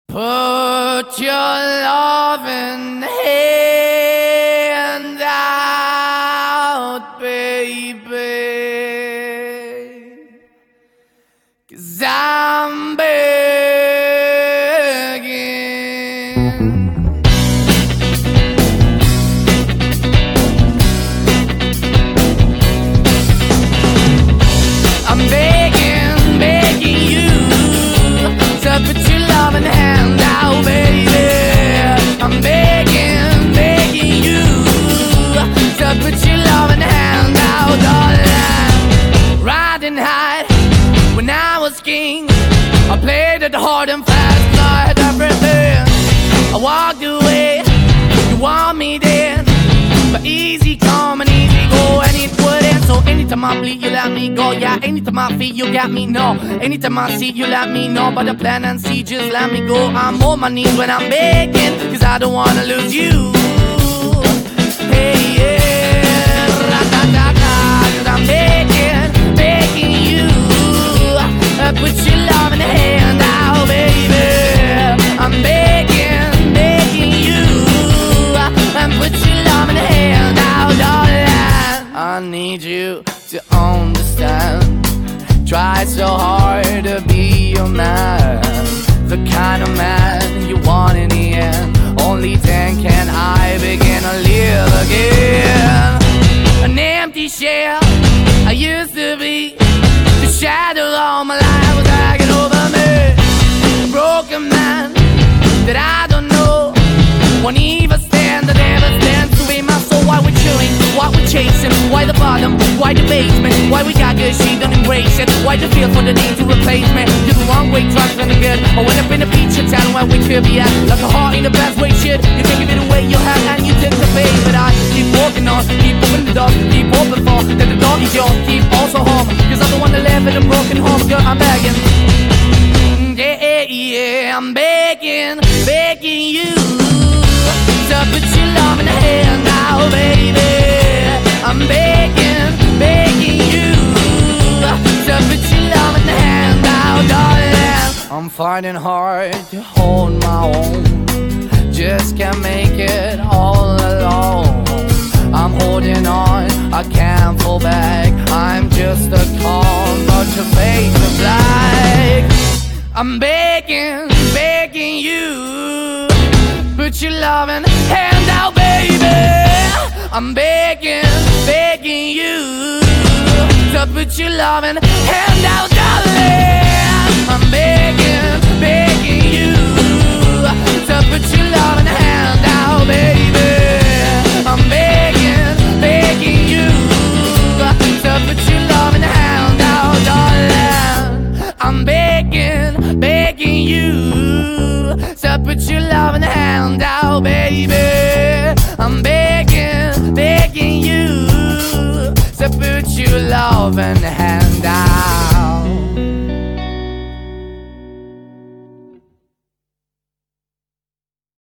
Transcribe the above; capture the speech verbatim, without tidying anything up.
Put your loving hand out, baby, 'cause I'm begging. I'm begging, begging you to put your loving hand out, baby. I'm begging, begging you to put your loving hand out, darling. Riding high when I was king, I played it hard and fast, I had everything. I walked away, you want me then, but easy come and easy go, and it wouldn't. So anytime I bleed, you let me go. Yeah, anytime I feel, you got me, no. Anytime I see, you let me know. But the plan and see, just let me go. I'm on my knees when I'm begging, 'cause I don't wanna lose you. Hey, yeah, ra-da-da-da, 'cause I'm begging, begging you, uh, put your love in the hand out, baby. I'm begging, begging you, uh, and put your love in the hand out, darling. I need you to understand. Try so hard to be your man, the kind of man you want in the end. Only then can I begin to live again. An empty shell I used to be, the shadow all my life was hanging over me. A broken man that I don't know won't even stand, that never stands to be my soul. Why we're chewing, why we're chasing, why the bottom, why the basement, why we got good, she don't embrace it, why the feel for the need to replace me. You're the wrong way, trying to good. I went up in a feature town where we could be at, like a heart in the best way, shit. You can give it away, you have, and you take the bait. But I keep walking on, keep opening the door, keep open for, that the door is yours, keep also home, 'cause I'm the one that live in a broken home, girl, I'm begging. Yeah, yeah, yeah, I'm begging, begging you to put your love in the hand now, baby. I'm begging, begging you to put your love in the hand now, darling. I'm finding hard to hold my own, just can't make it all alone. I'm holding on, I can't fall back, I'm just a call, but your face is black. I'm begging, begging you, put your loving hand out, baby. I'm begging, begging you to put your loving hand out, darling. I'm begging, begging you to put your loving hand out, baby. I'm begging, begging you to put your loving hand out, darling. I'm begging, begging you to put your loving hand out, baby. I'm begging, begging you to put your loving hand